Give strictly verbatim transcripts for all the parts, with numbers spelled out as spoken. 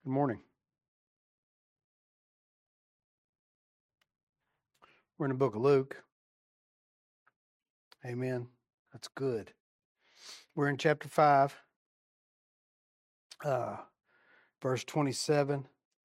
Good morning. We're in the book of Luke. Amen. That's good. We're in chapter five, uh, verse twenty-seven.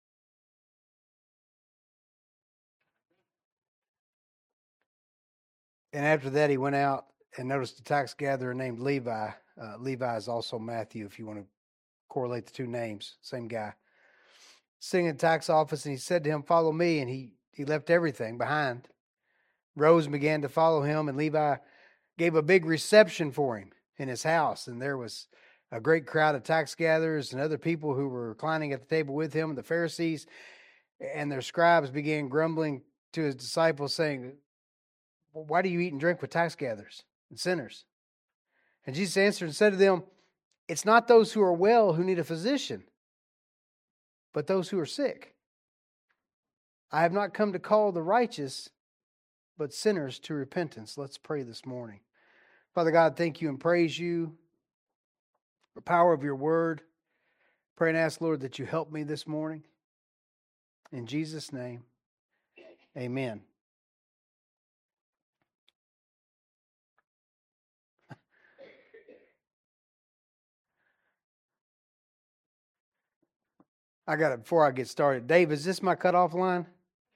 And after that, he went out and noticed a tax gatherer named Levi. Uh, Levi is also Matthew, if you want to correlate the two names, same guy. Sitting in the tax office, and he said to him, "Follow me." And he, he left everything behind, rose and began to follow him. And Levi gave a big reception for him in his house. And there was a great crowd of tax gatherers and other people who were reclining at the table with him. The Pharisees and their scribes began grumbling to his disciples, saying, "Why do you eat and drink with tax gatherers and sinners?" And Jesus answered and said to them, "It's not those who are well who need a physician, but those who are sick. I have not come to call the righteous, but sinners to repentance." Let's pray this morning. Father God, thank you and praise you for the power of your word. Pray and ask, Lord, that you help me this morning. In Jesus' name, amen. I got it before I get started. Dave, is this my cutoff line?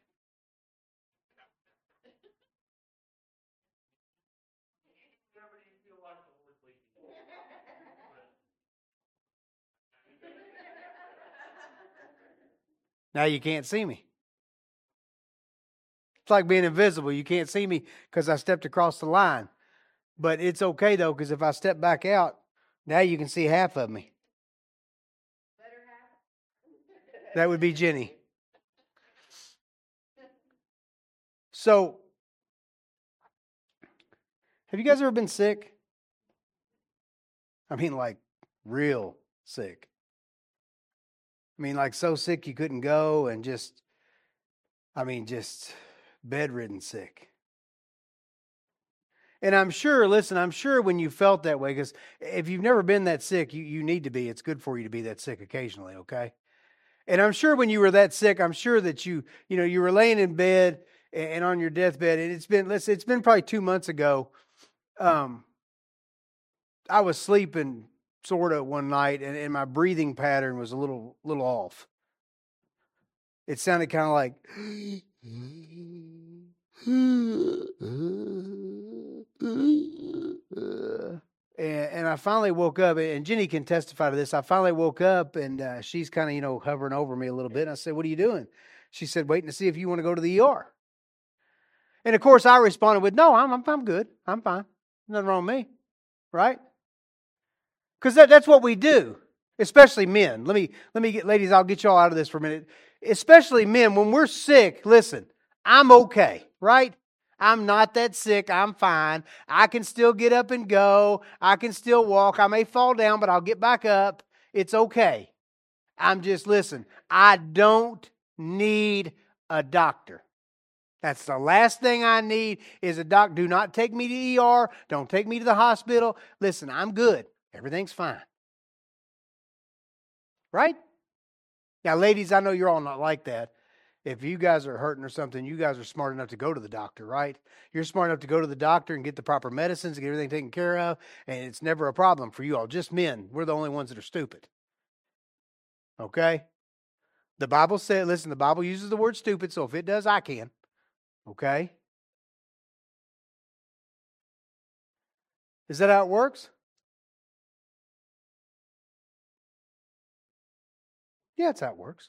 Now you can't see me. It's like being invisible. You can't see me because I stepped across the line. But it's okay, though, because if I step back out, now you can see half of me. That would be Jenny. So, have you guys ever been sick? I mean, like, real sick. I mean, like, so sick you couldn't go and just, I mean, just bedridden sick. And I'm sure, listen, I'm sure when you felt that way, because if you've never been that sick, you, you need to be. It's good for you to be that sick occasionally, okay? And I'm sure when you were that sick, I'm sure that you, you know, you were laying in bed and on your deathbed, and it's been, listen, it's been probably two months ago. Um, I was sleeping sort of one night, and, and my breathing pattern was a little, little off. It sounded kind of like, And, and I finally woke up, and Jenny can testify to this. I finally woke up, and uh, she's kind of, you know, hovering over me a little bit. And I said, "What are you doing?" She said, "Waiting to see if you want to go to the E R." And of course, I responded with, "No, I'm I'm, I'm good. I'm fine. Nothing wrong with me." Right? Because that, that's what we do, especially men. Let me, let me get, ladies, I'll get y'all out of this for a minute. Especially men, when we're sick, listen, I'm okay, right? I'm not that sick. I'm fine. I can still get up and go. I can still walk. I may fall down, but I'll get back up. It's okay. I'm just, listen, I don't need a doctor. That's the last thing I need is a doctor. Do not take me to E R. Don't take me to the hospital. Listen, I'm good. Everything's fine. Right? Now, ladies, I know you're all not like that. If you guys are hurting or something, you guys are smart enough to go to the doctor, right? You're smart enough to go to the doctor and get the proper medicines and get everything taken care of, and it's never a problem for you all. Just men. We're the only ones that are stupid. Okay? The Bible said, listen, the Bible uses the word stupid, so if it does, I can. Okay? Is that how it works? Yeah, that's how it works.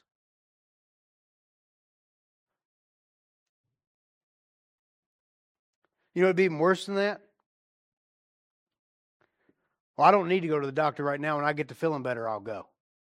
You know what would be even worse than that? Well, I don't need to go to the doctor right now. When I get to feeling better, I'll go.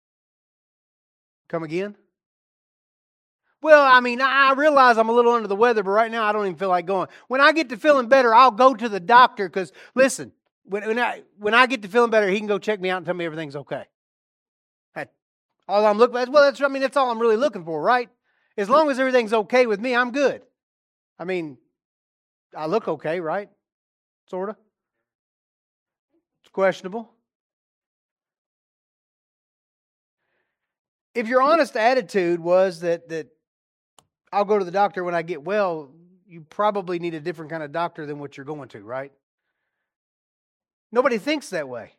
Come again? Well, I mean, I realize I'm a little under the weather, but right now I don't even feel like going. When I get to feeling better, I'll go to the doctor because, listen, when, when, I, when I get to feeling better, he can go check me out and tell me everything's okay. That, all I'm looking for, well, that's, I mean, that's all I'm really looking for, right? As long as everything's okay with me, I'm good. I mean, I look okay, right? Sort of. It's questionable. if your honest attitude was that, that I'll go to the doctor when I get well, you probably need a different kind of doctor than what you're going to, right? Nobody thinks that way.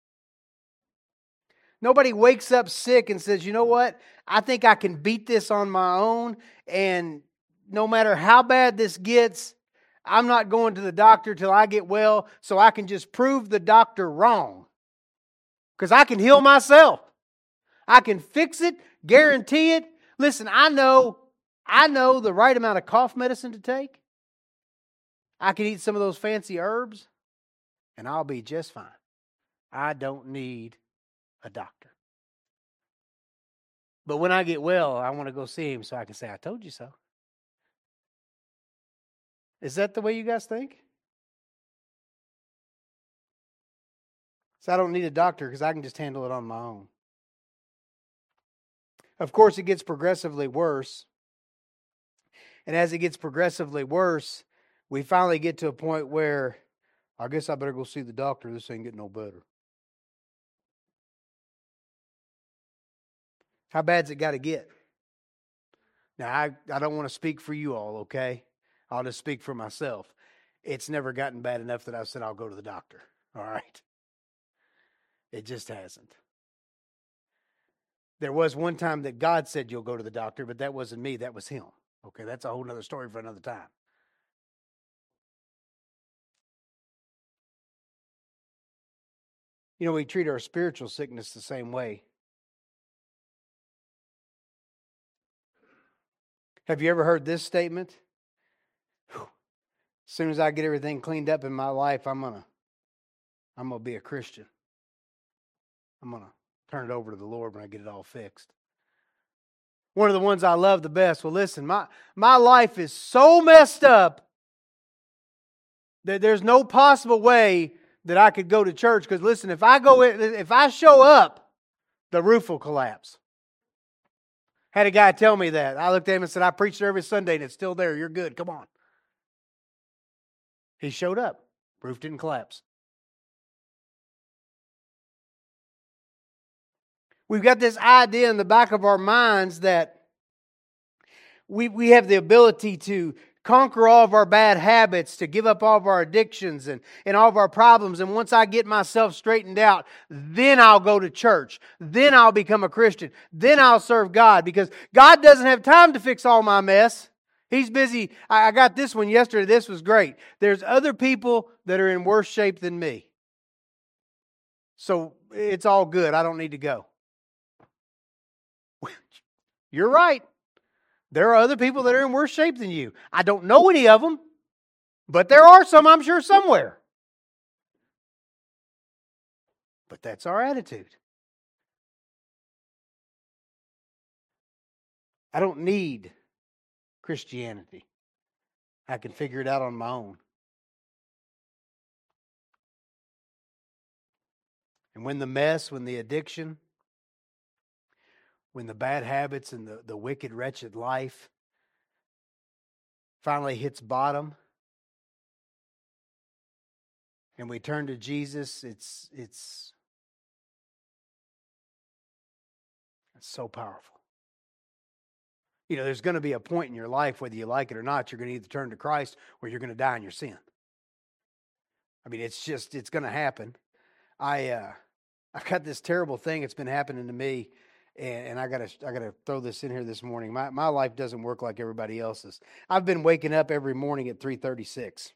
Nobody wakes up sick and says, you know what? I think I can beat this on my own, and no matter how bad this gets, I'm not going to the doctor till I get well so I can just prove the doctor wrong. Because I can heal myself. I can fix it, guarantee it. Listen, I know, I know the right amount of cough medicine to take. I can eat some of those fancy herbs, and I'll be just fine. I don't need a doctor. But when I get well, I want to go see him so I can say, I told you so. Is that the way you guys think? So I don't need a doctor because I can just handle it on my own. Of course, it gets progressively worse. And as it gets progressively worse, we finally get to a point where I guess I better go see the doctor. This ain't getting no better. How bad's it got to get? Now, I, I don't want to speak for you all, okay? I'll just speak for myself. It's never gotten bad enough that I've said I'll go to the doctor, all right? It just hasn't. There was one time that God said you'll go to the doctor, but that wasn't me, that was him. Okay, that's a whole other story for another time. You know, we treat our spiritual sickness the same way. Have you ever heard this statement? Whew. As soon as I get everything cleaned up in my life, I'm gonna, I'm gonna be a Christian. I'm gonna turn it over to the Lord when I get it all fixed. One of the ones I love the best. Well, listen, my, my life is so messed up that there's no possible way that I could go to church. Because listen, if I go, in, if I show up, the roof will collapse. Had a guy tell me that. I looked at him and said, I preach there every Sunday and it's still there. You're good. Come on. He showed up. Roof didn't collapse. We've got this idea in the back of our minds that we, we have the ability to conquer all of our bad habits, to give up all of our addictions and, and all of our problems. And once I get myself straightened out, then I'll go to church. Then I'll become a Christian. Then I'll serve God, because God doesn't have time to fix all my mess. He's busy. I, I got this one yesterday. This was great. There's other people that are in worse shape than me. So it's all good. I don't need to go. You're right. There are other people that are in worse shape than you. I don't know any of them, but there are some, I'm sure, somewhere. But that's our attitude. I don't need Christianity. I can figure it out on my own. And when the mess, when the addiction, when the bad habits and the, the wicked, wretched life finally hits bottom and we turn to Jesus, it's it's it's so powerful. You know, there's going to be a point in your life, whether you like it or not, you're going to either turn to Christ or you're going to die in your sin. I mean, it's just, it's going to happen. I, uh, I've got this terrible thing that's been happening to me. And, and I gotta, I gotta throw this in here this morning. My my life doesn't work like everybody else's. I've been waking up every morning at three thirty-six.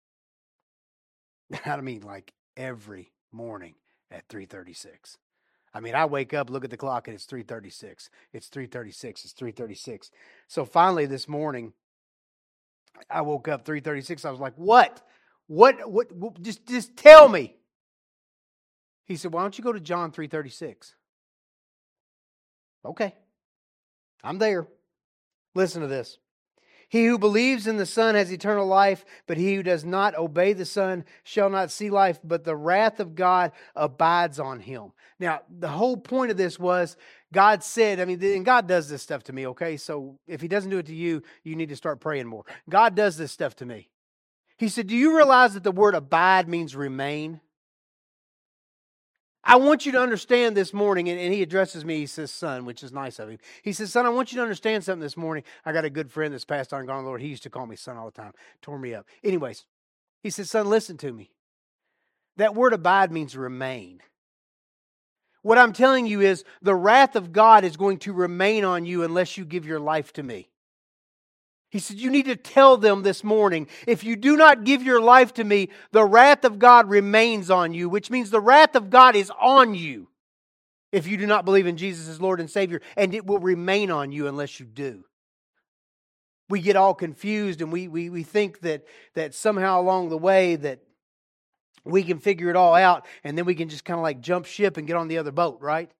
I mean, like every morning at three thirty-six. I mean, I wake up, look at the clock, and it's three thirty-six. It's three thirty-six. It's three thirty-six. So finally, this morning, I woke up three thirty-six. I was like, "What? What? What? what just, just tell me." He said, "Why don't you go to John three thirty-six?" Okay, I'm there. Listen to this. He who believes in the Son has eternal life, but he who does not obey the Son shall not see life, but the wrath of God abides on him. Now, the whole point of this was God said, I mean, and God does this stuff to me, okay? So if he doesn't do it to you, you need to start praying more. God does this stuff to me. He said, do you realize that the word abide means remain? I want you to understand this morning, and, and he addresses me, he says, son, which is nice of him. He says, son, I want you to understand something this morning. I got a good friend that's passed on and gone to the Lord. He used to call me son all the time. Tore me up. Anyways, he says, son, listen to me. That word abide means remain. What I'm telling you is the wrath of God is going to remain on you unless you give your life to me. He said, you need to tell them this morning, if you do not give your life to me, the wrath of God remains on you, which means the wrath of God is on you if you do not believe in Jesus as Lord and Savior, and it will remain on you unless you do. We get all confused and we we we think that that somehow along the way that we can figure it all out and then we can just kind of like jump ship and get on the other boat, right?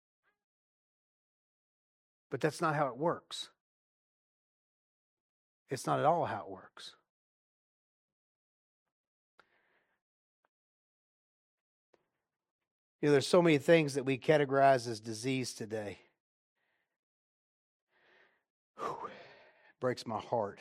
But that's not how it works. It's not at all how it works. You know, there's so many things that we categorize as disease today. Whew, breaks my heart.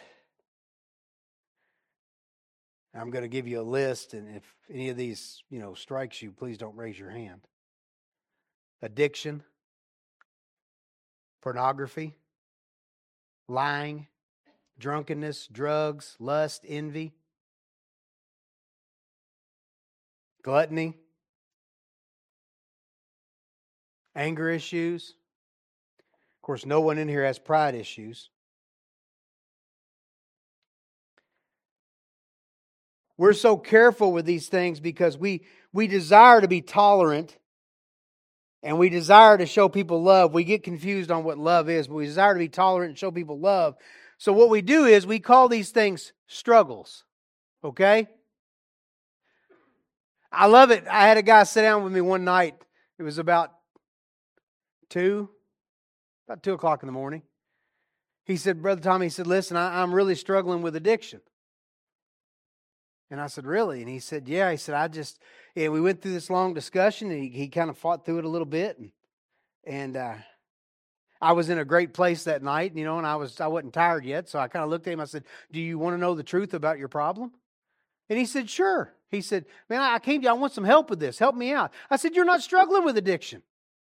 I'm going to give you a list, and if any of these, you know, strikes you, please don't raise your hand. Addiction, pornography, lying, drunkenness, drugs, lust, envy, gluttony, anger issues. Of course, no one in here has pride issues. We're so careful with these things because we, we desire to be tolerant and we desire to show people love. We get confused on what love is, but we desire to be tolerant and show people love. So what we do is we call these things struggles. Okay? I love it. I had a guy sit down with me one night. It was about two, about two o'clock in the morning. He said, Brother Tommy, he said, listen, I, I'm really struggling with addiction. And I said, really? And he said, yeah. He said, I just, yeah, we went through this long discussion and he, he kind of fought through it a little bit. And, and uh, I was in a great place that night, you know, and I, was, I wasn't tired yet. So I kind of looked at him. I said, do you want to know the truth about your problem? And he said, sure. He said, man, I came to you. I want some help with this. Help me out. I said, you're not struggling with addiction.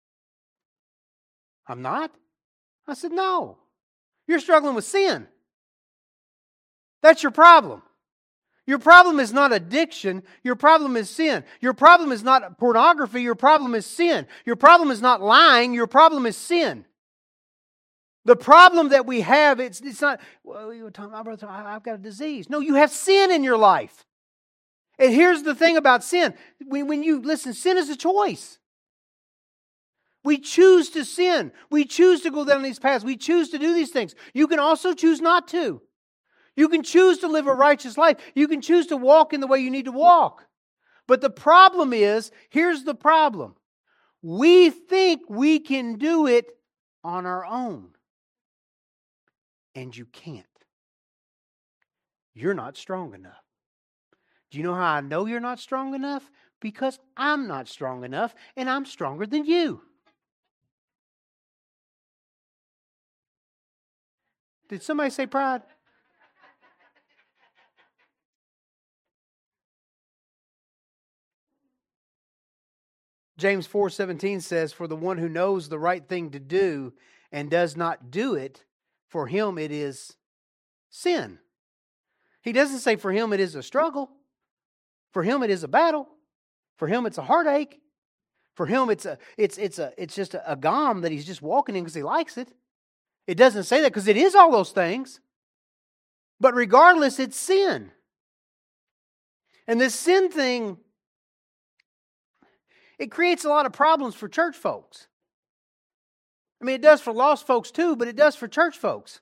I'm not? I said, no. You're struggling with sin. That's your problem. Your problem is not addiction. Your problem is sin. Your problem is not pornography. Your problem is sin. Your problem is not lying. Your problem is sin. The problem that we have, it's, it's not, well, you were talking, my brother, I've got a disease. No, you have sin in your life. And here's the thing about sin. When, when you, listen, sin is a choice. We choose to sin. We choose to go down these paths. We choose to do these things. You can also choose not to. You can choose to live a righteous life. You can choose to walk in the way you need to walk. But the problem is, here's the problem. We think we can do it on our own. And you can't. You're not strong enough. Do you know how I know you're not strong enough? Because I'm not strong enough, and I'm stronger than you. Did somebody say pride? James four seventeen says, for the one who knows the right thing to do and does not do it, for him it is sin. He doesn't say for him it is a struggle. For him it is a battle. For him it's a heartache. For him it's a it's it's a it's just a, a gom that he's just walking in because he likes it. It doesn't say that because it is all those things. But regardless, it's sin. And this sin thing, it creates a lot of problems for church folks. I mean, it does for lost folks too, but it does for church folks.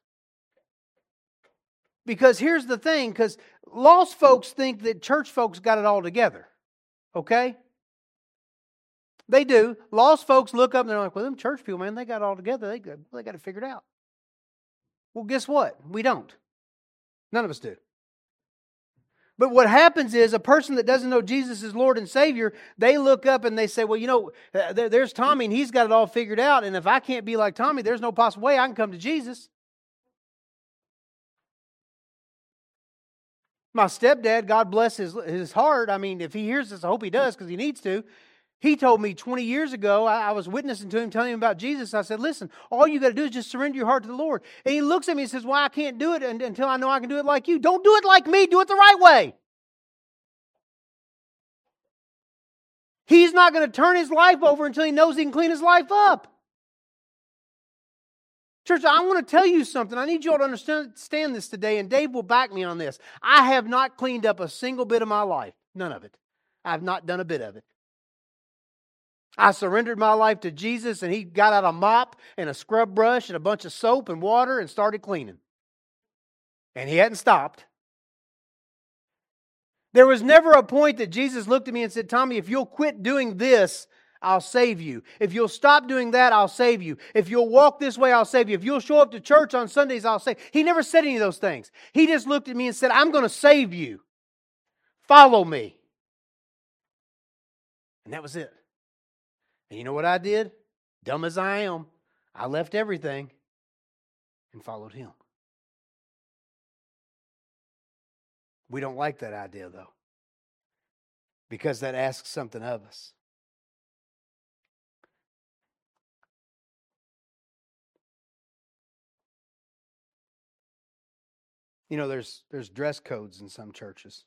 Because here's the thing, because lost folks think that church folks got it all together. Okay? They do. Lost folks look up and they're like, well, them church people, man, they got it all together. They got, they got it figured out. Well, guess what? We don't. None of us do. But what happens is a person that doesn't know Jesus as Lord and Savior, they look up and they say, well, you know, there's Tommy and he's got it all figured out. And if I can't be like Tommy, there's no possible way I can come to Jesus. My stepdad, God bless his, his heart. I mean, if he hears this, I hope he does because he needs to. He told me twenty years ago, I, I was witnessing to him, telling him about Jesus. I said, listen, all you got to do is just surrender your heart to the Lord. And he looks at me and says, well, I can't do it until I know I can do it like you. Don't do it like me. Do it the right way. He's not going to turn his life over until he knows he can clean his life up. Church, I want to tell you something. I need you all to understand this today, and Dave will back me on this. I have not cleaned up a single bit of my life. None of it. I have not done a bit of it. I surrendered my life to Jesus, and He got out a mop and a scrub brush and a bunch of soap and water and started cleaning. And He hadn't stopped. There was never a point that Jesus looked at me and said, Tommy, if you'll quit doing this, I'll save you. If you'll stop doing that, I'll save you. If you'll walk this way, I'll save you. If you'll show up to church on Sundays, I'll save you. He never said any of those things. He just looked at me and said, I'm going to save you. Follow me. And that was it. And you know what I did? Dumb as I am, I left everything and followed Him. We don't like that idea, though, because that asks something of us. You know, there's there's dress codes in some churches.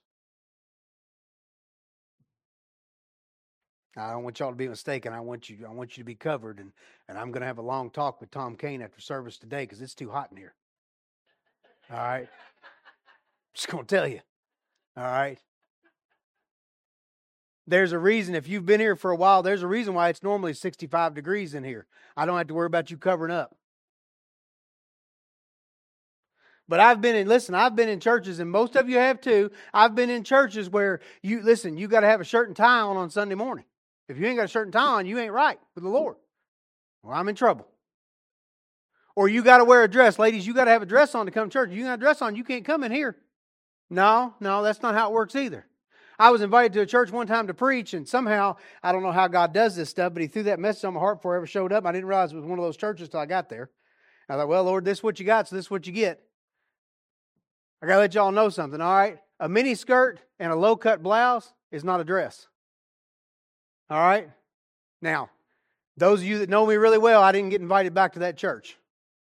I don't want y'all to be mistaken. I want you I want you to be covered, and, and I'm going to have a long talk with Tom Kane after service today because it's too hot in here. All right? Just going to tell you. All right? There's a reason, if you've been here for a while, there's a reason why it's normally sixty-five degrees in here. I don't have to worry about you covering up. But I've been in, listen, I've been in churches, and most of you have too. I've been in churches where, you listen, you got to have a shirt and tie on on Sunday morning. If you ain't got a shirt and tie on, you ain't right with the Lord. Well, I'm in trouble. Or you got to wear a dress. Ladies, you got to have a dress on to come to church. If you got a dress on, you can't come in here. No, no, that's not how it works either. I was invited to a church one time to preach, and somehow, I don't know how God does this stuff, but He threw that message on my heart before I ever showed up. I didn't realize it was one of those churches till I got there. I thought, well, Lord, this is what you got, so this is what you get. I got to let y'all know something, all right? A mini skirt and a low-cut blouse is not a dress. All right? Now, those of you that know me really well, I didn't get invited back to that church.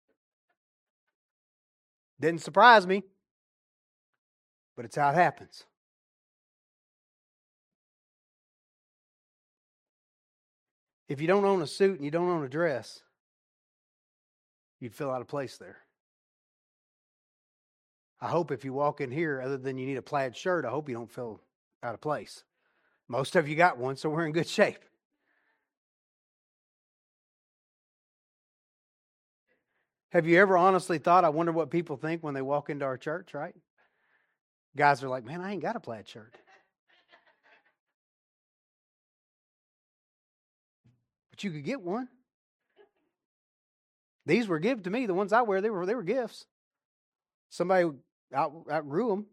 Didn't surprise me, but it's how it happens. If you don't own a suit and you don't own a dress, you'd feel out of place there. I hope if you walk in here, other than you need a plaid shirt, I hope you don't feel out of place. Most of you got one, so we're in good shape. Have you ever honestly thought, I wonder what people think when they walk into our church, right? Guys are like, man, I ain't got a plaid shirt. But you could get one. These were given to me. The ones I wear, they were they were gifts. Somebody out, outgrew them.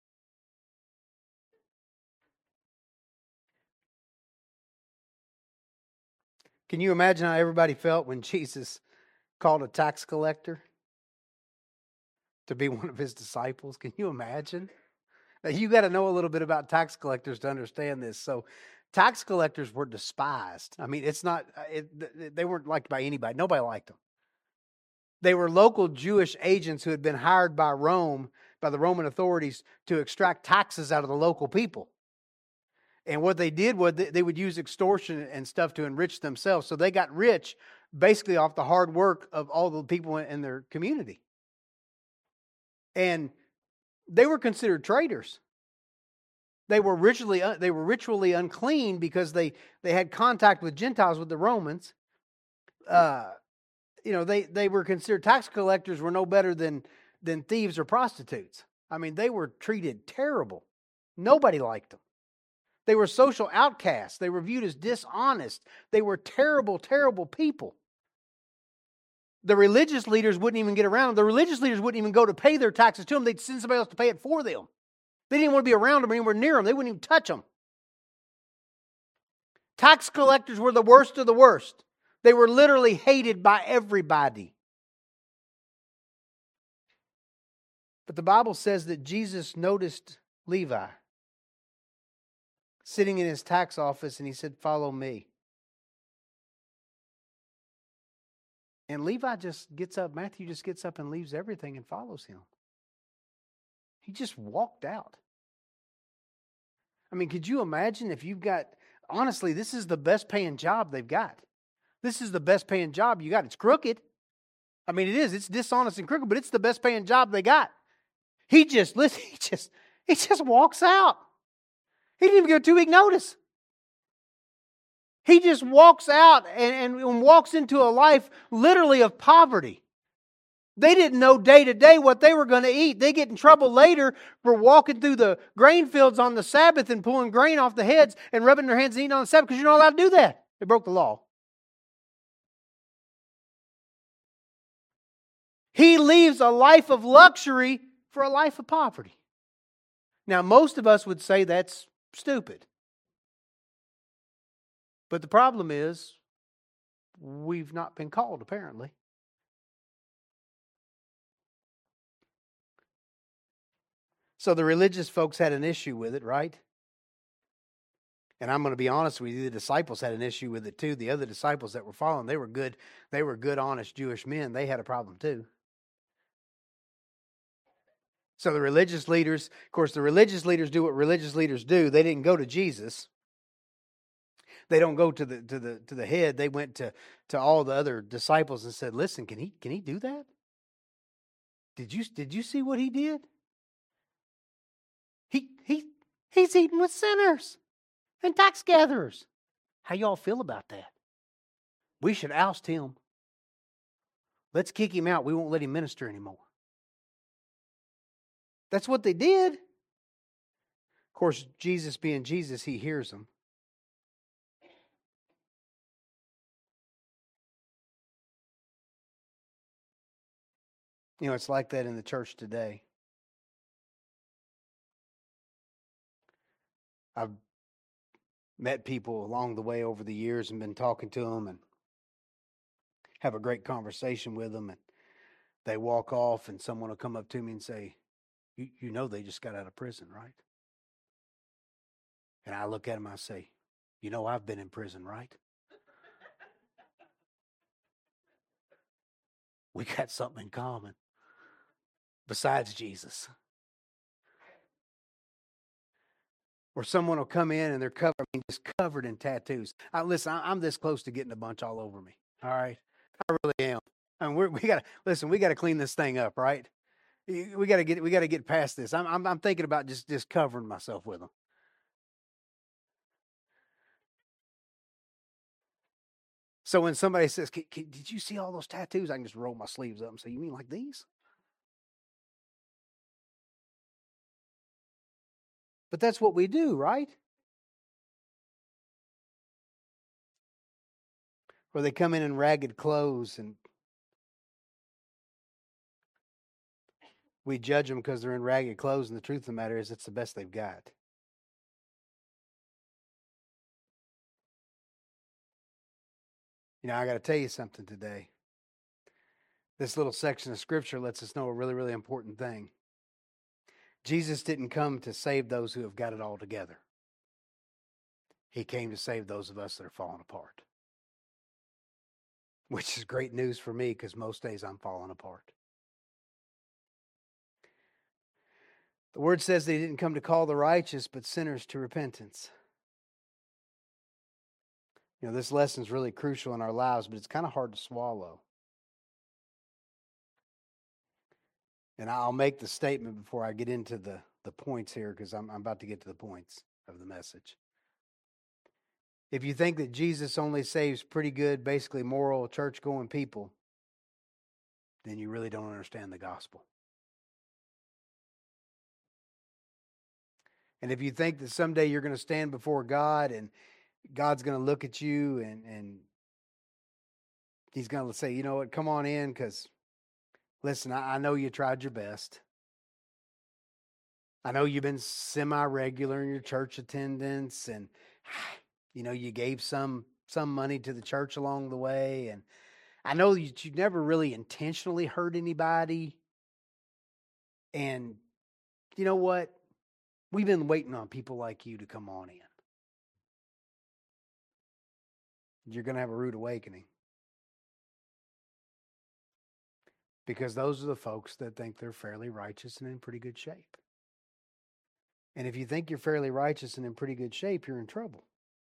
Can you imagine how everybody felt when Jesus called a tax collector to be one of His disciples? Can you imagine? You got to know a little bit about tax collectors to understand this. So tax collectors were despised. I mean, it's not, it, they weren't liked by anybody. Nobody liked them. They were local Jewish agents who had been hired by Rome, by the Roman authorities, to extract taxes out of the local people. And what they did was they would use extortion and stuff to enrich themselves. So they got rich basically off the hard work of all the people in their community. And they were considered traitors. They were ritually they were ritually unclean because they, they had contact with Gentiles, with the Romans. Uh, you know, they, they were considered, tax collectors were no better than, than thieves or prostitutes. I mean, they were treated terrible. Nobody liked them. They were social outcasts. They were viewed as dishonest. They were terrible, terrible people. The religious leaders wouldn't even get around them. The religious leaders wouldn't even go to pay their taxes to them. They'd send somebody else to pay it for them. They didn't want to be around them or anywhere near them. They wouldn't even touch them. Tax collectors were the worst of the worst. They were literally hated by everybody. But the Bible says that Jesus noticed Levi. sitting in his tax office, and he said, "Follow me." And Levi just gets up, Matthew just gets up and leaves everything and follows him. He just walked out. I mean, could you imagine if you've got, honestly, this is the best paying job they've got. This is the best paying job you got. It's crooked. I mean, it is. It's dishonest and crooked, but it's the best paying job they got. He just, listen, he just, he just walks out. He didn't even give a two-week notice. He just walks out and, and walks into a life literally of poverty. They didn't know day to day what they were going to eat. They get in trouble later for walking through the grain fields on the Sabbath and pulling grain off the heads and rubbing their hands and eating on the Sabbath because you're not allowed to do that. They broke the law. He leaves a life of luxury for a life of poverty. Now, most of us would say that's stupid. But the problem is, we've not been called, apparently. So the religious folks had an issue with it, right? And I'm going to be honest with you, the disciples had an issue with it too. The other disciples that were following, they were good, they were good, honest Jewish men. They had a problem too. So the religious leaders, of course, the religious leaders do what religious leaders do. They didn't go to Jesus. They don't go to the to the to the head. They went to, to all the other disciples and said, "Listen, can he can he do that? Did you did you see what he did? He he he's eating with sinners and tax gatherers. How y'all feel about that? We should oust him. Let's kick him out. We won't let him minister anymore." That's what they did. Of course, Jesus being Jesus, he hears them. You know, it's like that in the church today. I've met people along the way over the years and been talking to them and have a great conversation with them. And they walk off and someone will come up to me and say, you, you know they just got out of prison, right? And I look at them and I say, you know I've been in prison, right? We got something in common besides Jesus. Or someone will come in and they're covered, I mean, just covered in tattoos. I, listen, I, I'm this close to getting a bunch all over me. All right, I really am. I mean, we're, we got to listen. We got to clean this thing up, right? We got to get we got to get past this. I'm, I'm I'm thinking about just just covering myself with them. So when somebody says, can, can, "Did you see all those tattoos?" I can just roll my sleeves up and say, "You mean like these?" But that's what we do, right? Or they come in in ragged clothes and we judge them because they're in ragged clothes, and the truth of the matter is it's the best they've got. You know, I got to tell you something today. This little section of Scripture lets us know a really, really important thing. Jesus didn't come to save those who have got it all together. He came to save those of us that are falling apart. Which is great news for me because most days I'm falling apart. The word says that he didn't come to call the righteous, but sinners to repentance. You know, this lesson is really crucial in our lives, but it's kind of hard to swallow. And I'll make the statement before I get into the, the points here because I'm, I'm about to get to the points of the message. If you think that Jesus only saves pretty good, basically moral, church-going people, then you really don't understand the gospel. And if you think that someday you're going to stand before God and God's going to look at you and, and he's going to say, you know what, come on in because, listen, I, I know you tried your best. I know you've been semi-regular in your church attendance and, you know, you gave some some money to the church along the way. And I know that you never really intentionally hurt anybody. And you know what? We've been waiting on people like you to come on in. you're going to have a rude awakening. Because those are the folks that think they're fairly righteous and in pretty good shape. And if you think you're fairly righteous and in pretty good shape, you're in trouble.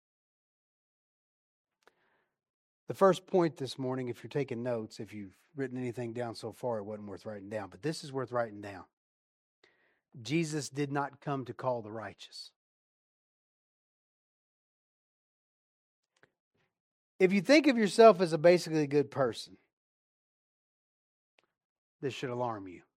The first point this morning, if you're taking notes, if you've written anything down so far, it wasn't worth writing down. But this is worth writing down. Jesus did not come to call the righteous. If you think of yourself as a basically good person, this should alarm you.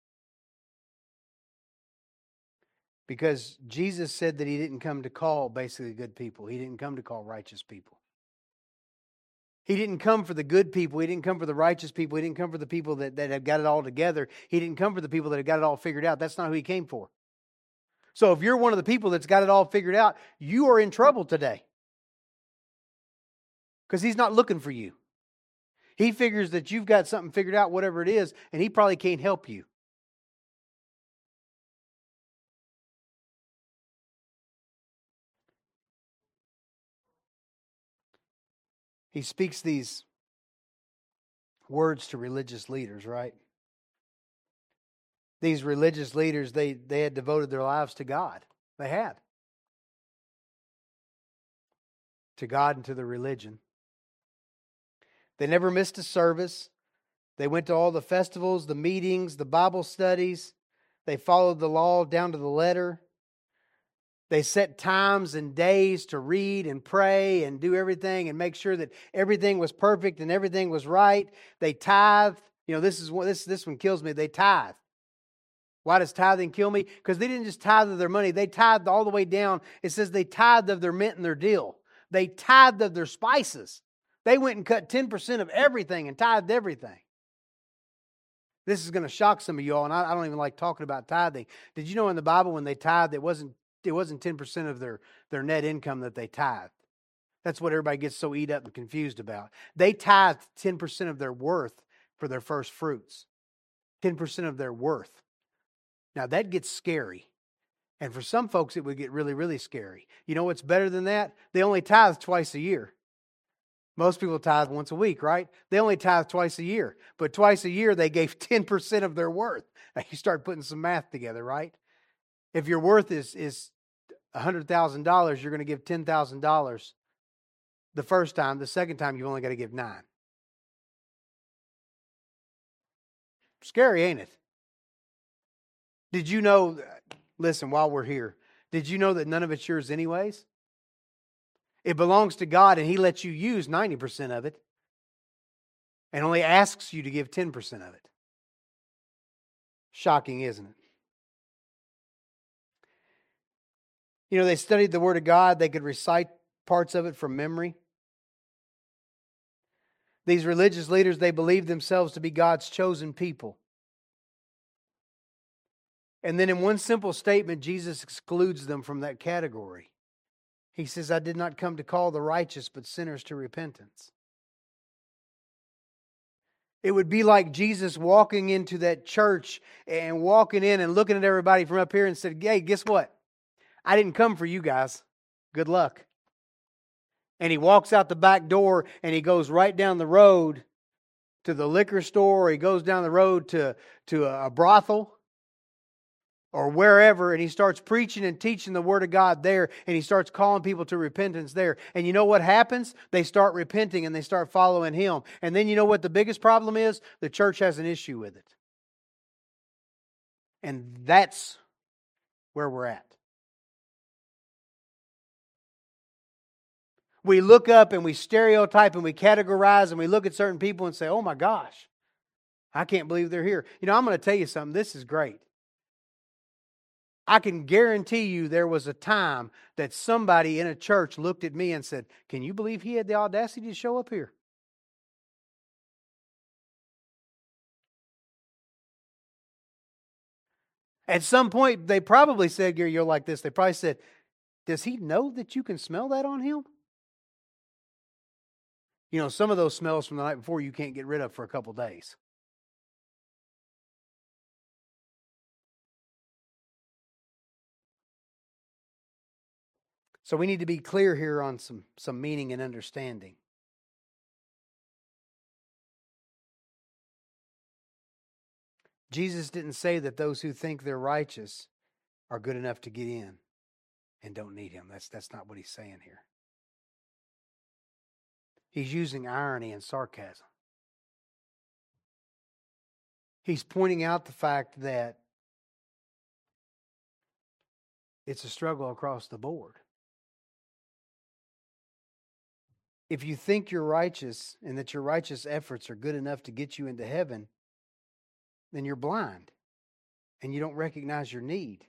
Because Jesus said that he didn't come to call basically good people. He didn't come to call righteous people. He didn't come for the good people. He didn't come for the righteous people. He didn't come for the people that, that have got it all together. He didn't come for the people that have got it all figured out. That's not who he came for. So if you're one of the people that's got it all figured out, you are in trouble today. Because he's not looking for you. He figures that you've got something figured out, whatever it is, and he probably can't help you. He speaks these words to religious leaders, right? These religious leaders, they, they had devoted their lives to God. They had. To God and to the religion. They never missed a service. They went to all the festivals, the meetings, the Bible studies. They followed the law down to the letter. They set times and days to read and pray and do everything and make sure that everything was perfect and everything was right. They tithe. You know, this is one, this this one kills me. They tithe. Why does tithing kill me? Because they didn't just tithe of their money. They tithed all the way down. It says they tithed of their mint and their dill. They tithed of their spices. They went and cut ten percent of everything and tithed everything. This is going to shock some of y'all, and I, I don't even like talking about tithing. Did you know in the Bible when they tithed, it wasn't it wasn't ten percent of their, their net income that they tithed. That's what everybody gets so eat up and confused about. They tithed ten percent of their worth for their first fruits. ten percent of their worth. Now that gets scary. And for some folks, it would get really, really scary. You know what's better than that? They only tithe twice a year. Most people tithe once a week, right? They only tithe twice a year. But twice a year, they gave ten percent of their worth. Now you start putting some math together, right? If your worth is, is one hundred thousand dollars, you're going to give ten thousand dollars the first time. The second time, you've only got to give nine. Scary, ain't it? Did you know, listen, while we're here, did you know that none of it's yours anyways? It belongs to God, and he lets you use ninety percent of it and only asks you to give ten percent of it. Shocking, isn't it? You know, they studied the Word of God. They could recite parts of it from memory. These religious leaders, they believed themselves to be God's chosen people. And then in one simple statement, Jesus excludes them from that category. He says, I did not come to call the righteous, but sinners to repentance. It would be like Jesus walking into that church and walking in and looking at everybody from up here and said, hey, guess what? I didn't come for you guys. Good luck. And he walks out the back door and he goes right down the road to the liquor store, or he goes down the road to, to a brothel or wherever, and he starts preaching and teaching the Word of God there, and he starts calling people to repentance there. And you know what happens? They start repenting and they start following him. And then you know what the biggest problem is? The church has an issue with it. And that's where we're at. We look up and we stereotype and we categorize and we look at certain people and say, oh my gosh, I can't believe they're here. You know, I'm going to tell you something. This is great. I can guarantee you there was a time that somebody in a church looked at me and said, can you believe he had the audacity to show up here? At some point, they probably said, Gary, you're like this. They probably said, does he know that you can smell that on him? You know, some of those smells from the night before you can't get rid of for a couple days. So we need to be clear here on some, some meaning and understanding. Jesus didn't say that those who think they're righteous are good enough to get in and don't need him. That's, that's not what he's saying here. He's using irony and sarcasm. He's pointing out the fact that it's a struggle across the board. If you think you're righteous and that your righteous efforts are good enough to get you into heaven, then you're blind and you don't recognize your need.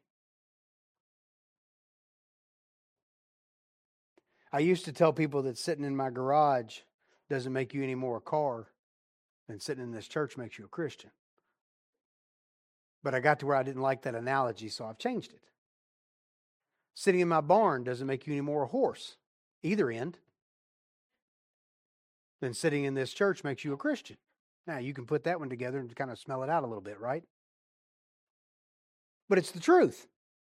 I used to tell people that sitting in my garage doesn't make you any more a car than sitting in this church makes you a Christian. But I got to where I didn't like that analogy, so I've changed it. Sitting in my barn doesn't make you any more a horse, either end, than sitting in this church makes you a Christian. Now, you can put that one together and kind of smell it out a little bit, right? But it's the truth.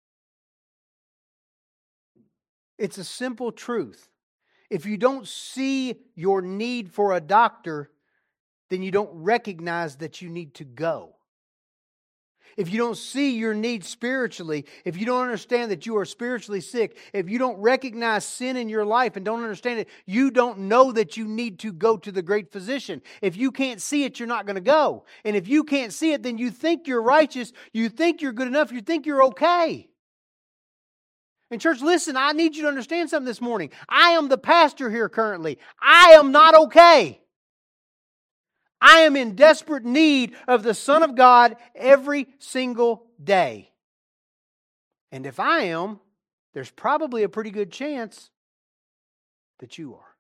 It's a simple truth. If you don't see your need for a doctor, then you don't recognize that you need to go. If you don't see your need spiritually, if you don't understand that you are spiritually sick, if you don't recognize sin in your life and don't understand it, you don't know that you need to go to the great physician. If you can't see it, you're not going to go. And if you can't see it, then you think you're righteous, you think you're good enough, you think you're okay. And church, listen, I need you to understand something this morning. I am the pastor here currently. I am not okay. I am in desperate need of the Son of God every single day. And if I am, there's probably a pretty good chance that you are.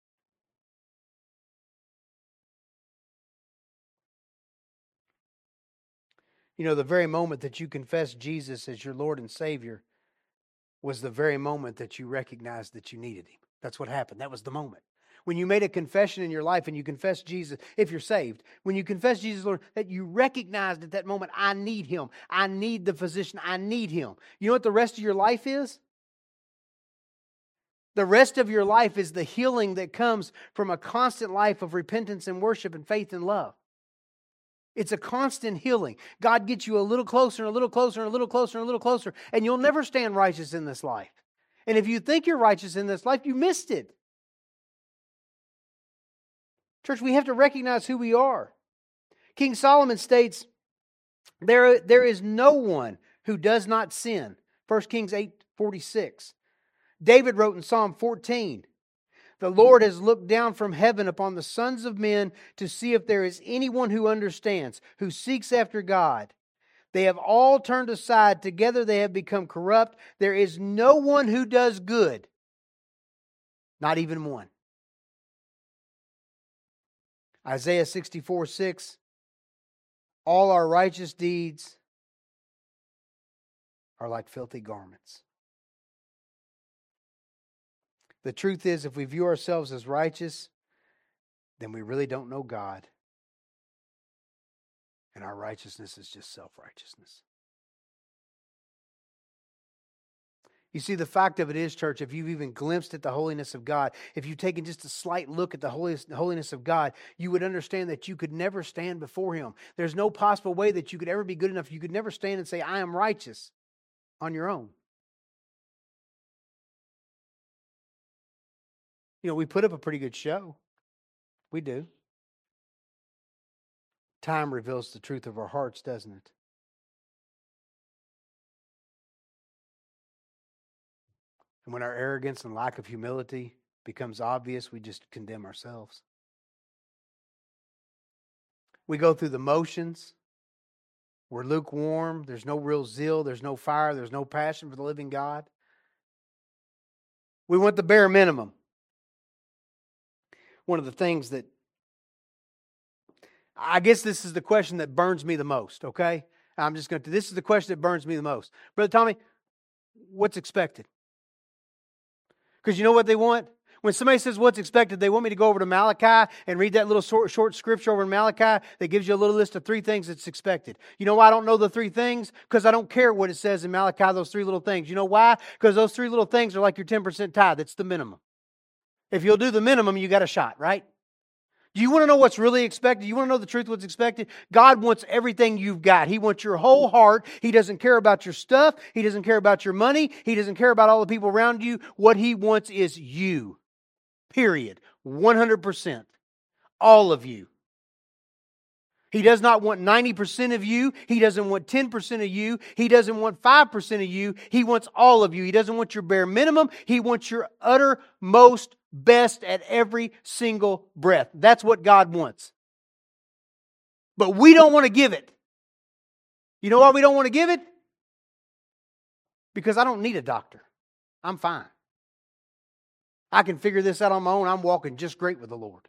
You know, the very moment that you confess Jesus as your Lord and Savior was the very moment that you recognized that you needed Him. That's what happened. That was the moment. When you made a confession in your life and you confess Jesus, if you're saved, when you confess Jesus, Lord, that you recognized at that moment, I need Him. I need the physician. I need Him. You know what the rest of your life is? The rest of your life is the healing that comes from a constant life of repentance and worship and faith and love. It's a constant healing. God gets you a little closer and a little closer and a little closer and a little closer, and you'll never stand righteous in this life. And if you think you're righteous in this life, you missed it. Church, we have to recognize who we are. King Solomon states, there, there is no one who does not sin. First Kings eight forty-six. David wrote in Psalm fourteen, the Lord has looked down from heaven upon the sons of men to see if there is anyone who understands, who seeks after God. They have all turned aside. Together they have become corrupt. There is no one who does good. Not even one. Isaiah sixty-four six. All our righteous deeds are like filthy garments. The truth is, if we view ourselves as righteous, then we really don't know God. And our righteousness is just self-righteousness. You see, the fact of it is, church, if you've even glimpsed at the holiness of God, if you've taken just a slight look at the holiness of God, you would understand that you could never stand before Him. There's no possible way that you could ever be good enough. You could never stand and say, I am righteous on your own. You know, we put up a pretty good show. We do. Time reveals the truth of our hearts, doesn't it? And when our arrogance and lack of humility becomes obvious, we just condemn ourselves. We go through the motions. We're lukewarm. There's no real zeal. There's no fire. There's no passion for the living God. We want the bare minimum. One of the things that, I guess this is the question that burns me the most, okay? I'm just going to, this is the question that burns me the most. Brother Tommy, what's expected? Because you know what they want? When somebody says what's expected, they want me to go over to Malachi and read that little short, short scripture over in Malachi that gives you a little list of three things that's expected. You know why I don't know the three things? Because I don't care what it says in Malachi, those three little things. You know why? Because those three little things are like your ten percent tithe. It's the minimum. If you'll do the minimum, you got a shot, right? Do you want to know what's really expected? Do you want to know the truth, what's expected? God wants everything you've got. He wants your whole heart. He doesn't care about your stuff. He doesn't care about your money. He doesn't care about all the people around you. What He wants is you. Period. one hundred percent. All of you. He does not want ninety percent of you. He doesn't want ten percent of you. He doesn't want five percent of you. He wants all of you. He doesn't want your bare minimum. He wants your uttermost best at every single breath. That's what God wants. But we don't want to give it. You know why we don't want to give it? Because I don't need a doctor. I'm fine. I can figure this out on my own. I'm walking just great with the Lord.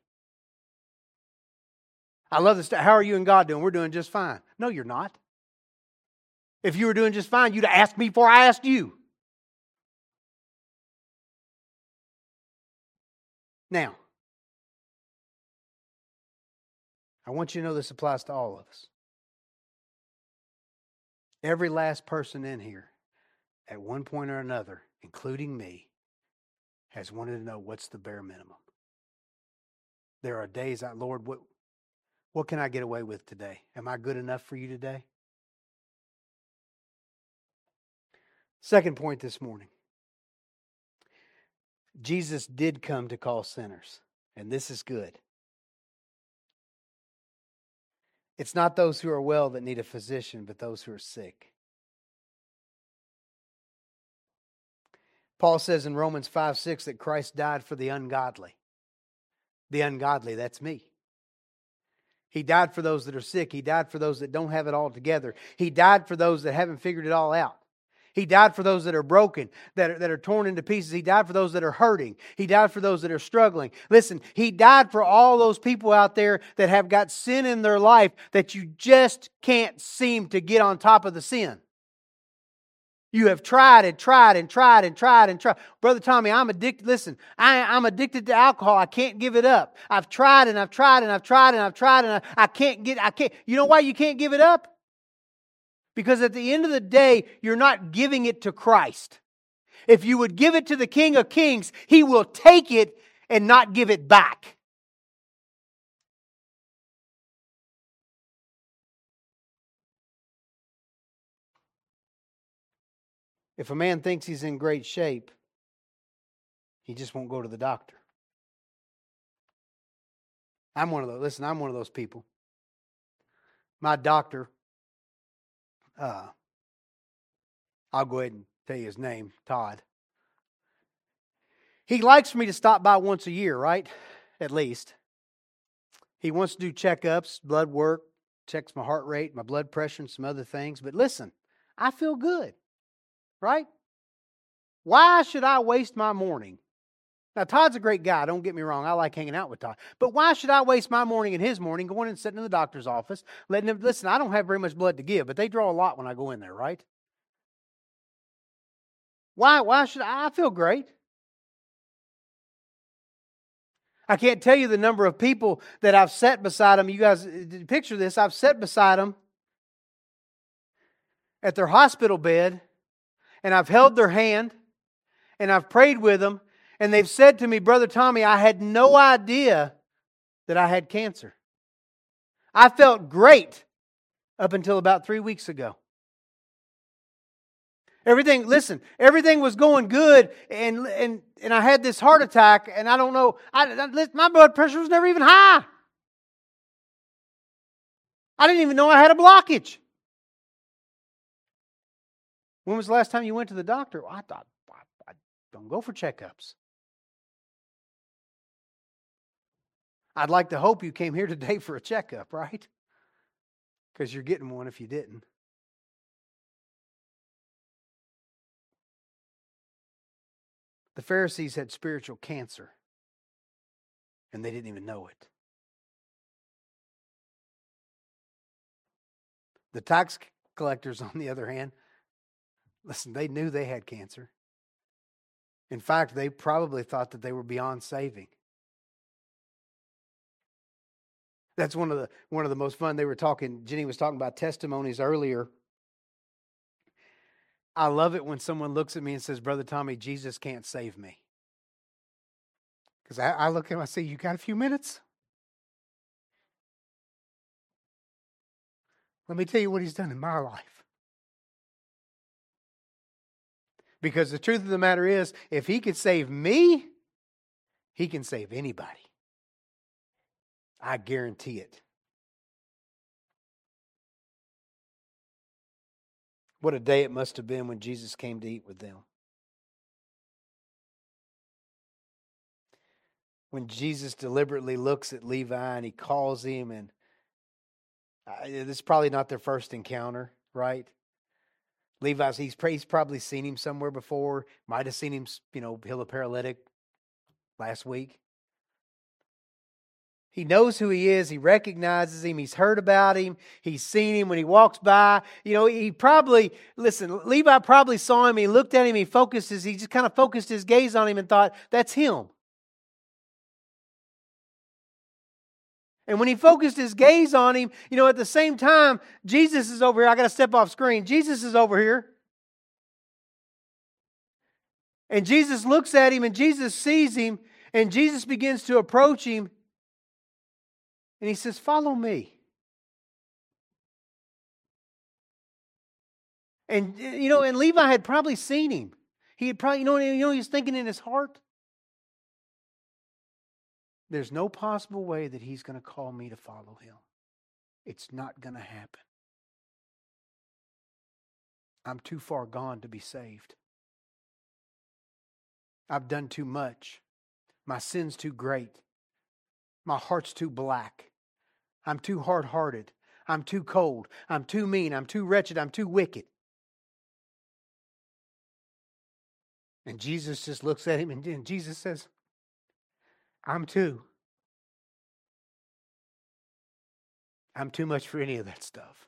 I love this. How are you and God doing? We're doing just fine. No, you're not. If you were doing just fine, you'd ask me before I asked you. Now, I want you to know this applies to all of us. Every last person in here, at one point or another, including me, has wanted to know what's the bare minimum. There are days that, Lord, what, what can I get away with today? Am I good enough for you today? Second point this morning. Jesus did come to call sinners, and this is good. It's not those who are well that need a physician, but those who are sick. Paul says in Romans five six that Christ died for the ungodly. The ungodly, that's me. He died for those that are sick. He died for those that don't have it all together. He died for those that haven't figured it all out. He died for those that are broken, that are, that are torn into pieces. He died for those that are hurting. He died for those that are struggling. Listen, He died for all those people out there that have got sin in their life that you just can't seem to get on top of the sin. You have tried and tried and tried and tried and tried. Brother Tommy, I'm addicted. Listen, I, I'm addicted to alcohol. I can't give it up. I've tried and I've tried and I've tried and I've tried and I, I can't get, I can't. You know why you can't give it up? Because at the end of the day, you're not giving it to Christ. If you would give it to the King of Kings, He will take it and not give it back. If a man thinks he's in great shape, he just won't go to the doctor. I'm one of those. Listen, I'm one of those people. My doctor, uh, I'll go ahead and tell you his name, Todd. He likes for me to stop by once a year, right? At least. He wants to do checkups, blood work, checks my heart rate, my blood pressure, and some other things. But listen, I feel good, right? Why should I waste my morning? Now, Todd's a great guy. Don't get me wrong. I like hanging out with Todd. But why should I waste my morning and his morning going and sitting in the doctor's office, letting him, listen, I don't have very much blood to give, but they draw a lot when I go in there, right? Why, why should I? I feel great. I can't tell you the number of people that I've sat beside them. You guys picture this. I've sat beside them at their hospital bed, and I've held their hand, and I've prayed with them, and they've said to me, Brother Tommy, I had no idea that I had cancer. I felt great up until about three weeks ago. Everything, listen, everything was going good, and and and I had this heart attack, and I don't know, I, I, my blood pressure was never even high. I didn't even know I had a blockage. When was the last time you went to the doctor? Well, I thought, I, I don't go for checkups. I'd like to hope you came here today for a checkup, right? Because you're getting one if you didn't. The Pharisees had spiritual cancer, and they didn't even know it. The tax collectors, on the other hand, listen, they knew they had cancer. In fact, they probably thought that they were beyond saving. That's one of the one of the most fun. They were talking, Jenny was talking about testimonies earlier. I love it when someone looks at me and says, Brother Tommy, Jesus can't save me. Because I, I look at him, I say, you got a few minutes? Let me tell you what He's done in my life. Because the truth of the matter is, if He could save me, He can save anybody. I guarantee it. What a day it must have been when Jesus came to eat with them. When Jesus deliberately looks at Levi and He calls him, and uh, this is probably not their first encounter, right? Levi's, he's, he's probably seen him somewhere before. Might have seen him, you know, heal a paralytic last week. He knows who he is. He recognizes him. He's heard about him. He's seen him when he walks by. You know, he probably, listen, Levi probably saw him. He looked at him. He focused his, he just kind of focused his gaze on him and thought, that's him. And when he focused his gaze on him, you know, at the same time, Jesus is over here. I got to step off screen. Jesus is over here. And Jesus looks at him and Jesus sees him and Jesus begins to approach him. And He says, follow me. And, you know, and Levi had probably seen him. He had probably, you know, you know, he was thinking in his heart, there's no possible way that he's going to call me to follow him. It's not going to happen. I'm too far gone to be saved. I've done too much. My sin's too great. My heart's too black. I'm too hard-hearted. I'm too cold. I'm too mean. I'm too wretched. I'm too wicked. And Jesus just looks at him and Jesus says, I'm too. I'm too much for any of that stuff.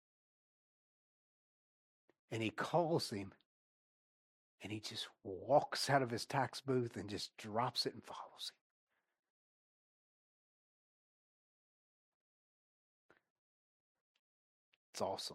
And He calls him and he just walks out of his tax booth and just drops it and follows him. It's awesome.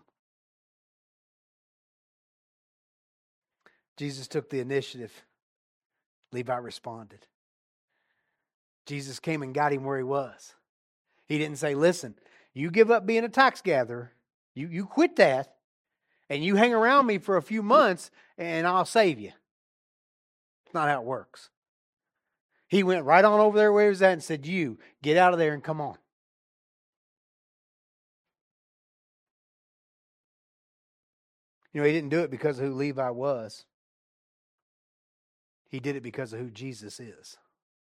Jesus took the initiative. Levi responded. Jesus came and got him where he was. He didn't say, listen, you give up being a tax gatherer. You, you quit that. And you hang around me for a few months and I'll save you. It's not how it works. He went right on over there where he was at and said, you, get out of there and come on. You know, He didn't do it because of who Levi was. He did it because of who Jesus is.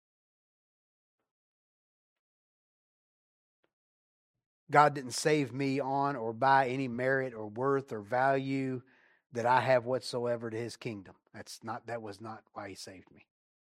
God didn't save me on or by any merit or worth or value that I have whatsoever to His kingdom. That's not, that was not why He saved me.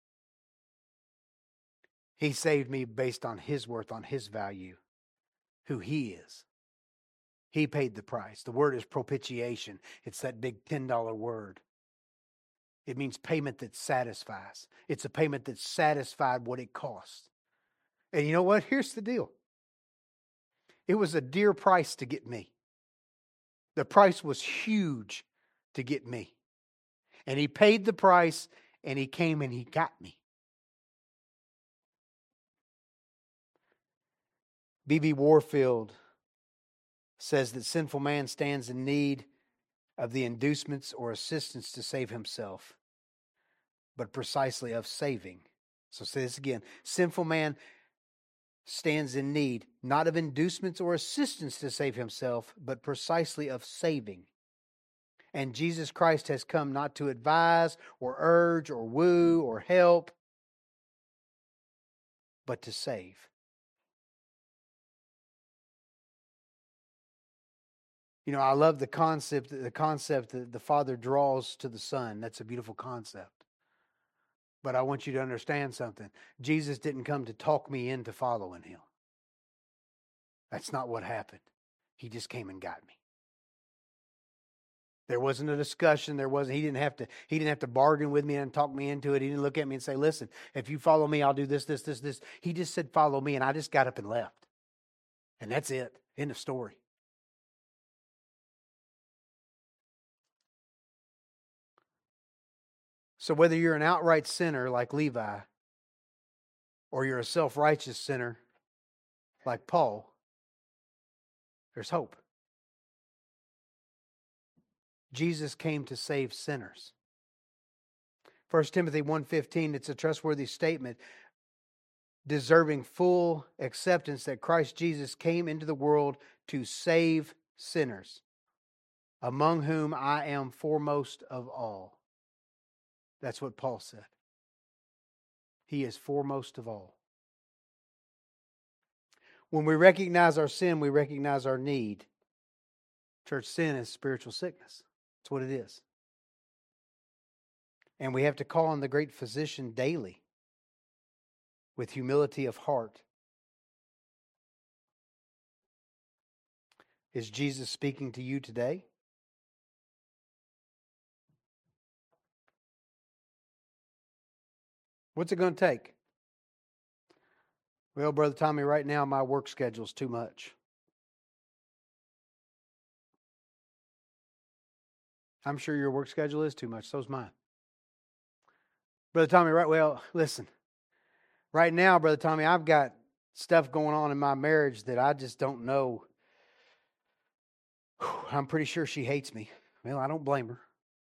He saved me based on His worth, on His value, who He is. He paid the price. The word is propitiation. It's that big ten dollar word. It means payment that satisfies. It's a payment that satisfied what it cost. And you know what? Here's the deal. It was a dear price to get me. The price was huge to get me. And He paid the price and He came and He got me. B B Warfield says that sinful man stands in need of the inducements or assistance to save himself, but precisely of saving. So say this again. Sinful man stands in need, not of inducements or assistance to save himself, but precisely of saving. And Jesus Christ has come not to advise or urge or woo or help, but to save. You know, I love the concept, the concept that the Father draws to the Son. That's a beautiful concept. But I want you to understand something. Jesus didn't come to talk me into following Him. That's not what happened. He just came and got me. There wasn't a discussion. There wasn't. He didn't have to. He didn't have to bargain with me and talk me into it. He didn't look at me and say, "Listen, if you follow me, I'll do this, this, this, this." He just said, "Follow me," and I just got up and left. And that's it. End of story. So whether you're an outright sinner like Levi, or you're a self-righteous sinner like Paul, there's hope. Jesus came to save sinners. First Timothy one fifteen, it's a trustworthy statement deserving full acceptance that Christ Jesus came into the world to save sinners, among whom I am foremost of all. That's what Paul said. He is foremost of all. When we recognize our sin, we recognize our need. Church, sin is spiritual sickness. That's what it is. And we have to call on the great physician daily with humility of heart. Is Jesus speaking to you today? What's it going to take? Well, Brother Tommy, right now my work schedule's too much. I'm sure your work schedule is too much. So's mine. Brother Tommy, right? Well, listen. Right now, Brother Tommy, I've got stuff going on in my marriage that I just don't know. I'm pretty sure she hates me. Well, I don't blame her.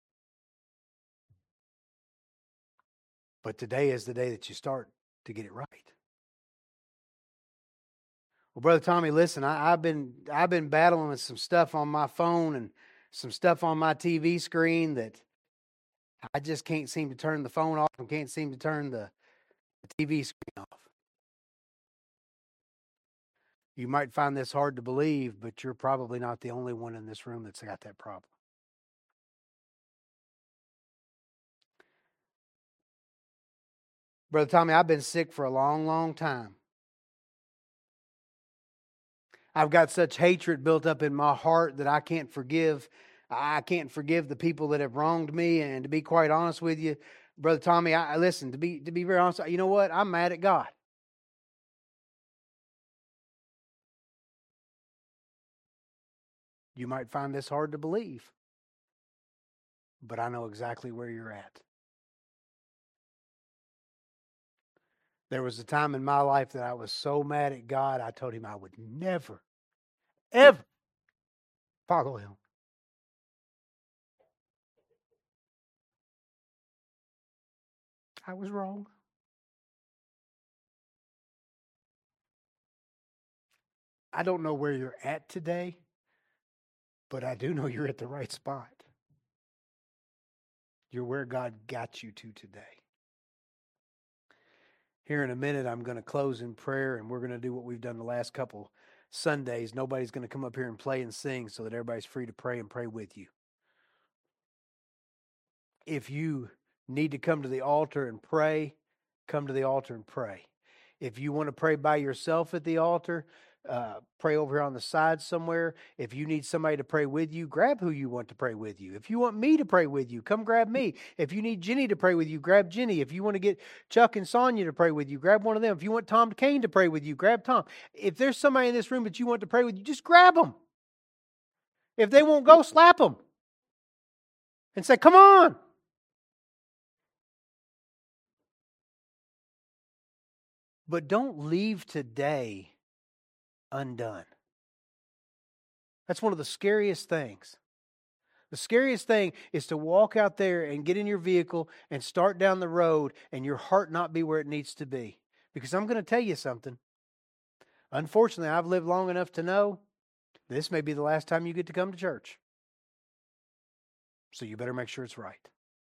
But today is the day that you start to get it right. Well, Brother Tommy, listen, I, I've been I've been battling with some stuff on my phone and some stuff on my T V screen that I just can't seem to turn the phone off and can't seem to turn the, the T V screen off. You might find this hard to believe, but you're probably not the only one in this room that's got that problem. Brother Tommy, I've been sick for a long, long time. I've got such hatred built up in my heart that I can't forgive. I can't forgive the people that have wronged me. And to be quite honest with you, Brother Tommy, I listen, to be to be very honest, you know what? I'm mad at God. You might find this hard to believe, but I know exactly where you're at. There was a time in my life that I was so mad at God, I told him I would never, ever follow him. I was wrong. I don't know where you're at today, but I do know you're at the right spot. You're where God got you to today. Here in a minute, I'm going to close in prayer, and we're going to do what we've done the last couple Sundays. Nobody's going to come up here and play and sing so that everybody's free to pray and pray with you. If you need to come to the altar and pray, come to the altar and pray. If you want to pray by yourself at the altar, uh, pray over here on the side somewhere. If you need somebody to pray with you, grab who you want to pray with you. If you want me to pray with you, come grab me. If you need Jenny to pray with you, grab Jenny. If you want to get Chuck and Sonia to pray with you, grab one of them. If you want Tom Kane to pray with you, grab Tom. If there's somebody in this room that you want to pray with you, just grab them. If they won't go, slap them and say, come on. But don't leave today undone. That's one of the scariest things. The scariest thing is to walk out there and get in your vehicle and start down the road and your heart not be where it needs to be. Because I'm going to tell you something. Unfortunately, I've lived long enough to know this may be the last time you get to come to church. So you better make sure it's right.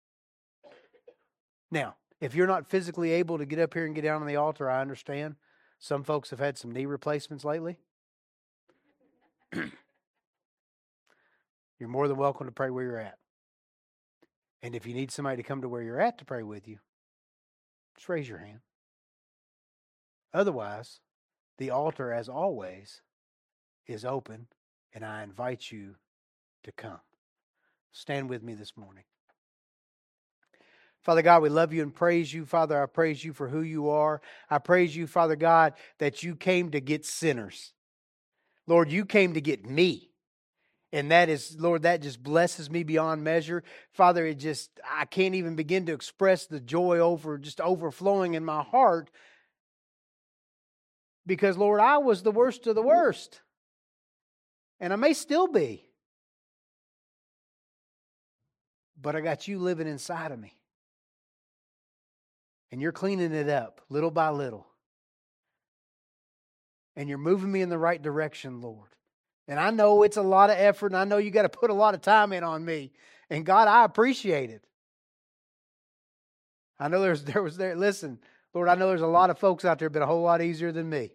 Now, if you're not physically able to get up here and get down on the altar, I understand. Some folks have had some knee replacements lately. You're more than welcome to pray where you're at. And if you need somebody to come to where you're at to pray with you, just raise your hand. Otherwise, the altar, as always, is open, and I invite you to come. Stand with me this morning. Father God, we love you and praise you. Father, I praise you for who you are. I praise you, Father God, that you came to get sinners. Lord, you came to get me. And that is, Lord, that just blesses me beyond measure. Father, it just, I can't even begin to express the joy over, just overflowing in my heart. Because, Lord, I was the worst of the worst. And I may still be. But I got you living inside of me. And you're cleaning it up little by little. And you're moving me in the right direction, Lord. And I know it's a lot of effort, and I know you got to put a lot of time in on me. And God, I appreciate it. I know there's there was there. Listen, Lord, I know there's a lot of folks out there been a whole lot easier than me.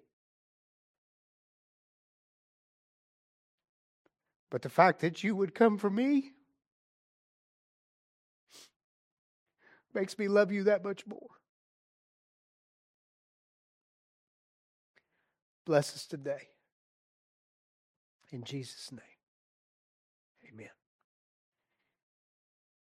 But the fact that you would come for me makes me love you that much more. Bless us today. In Jesus' name.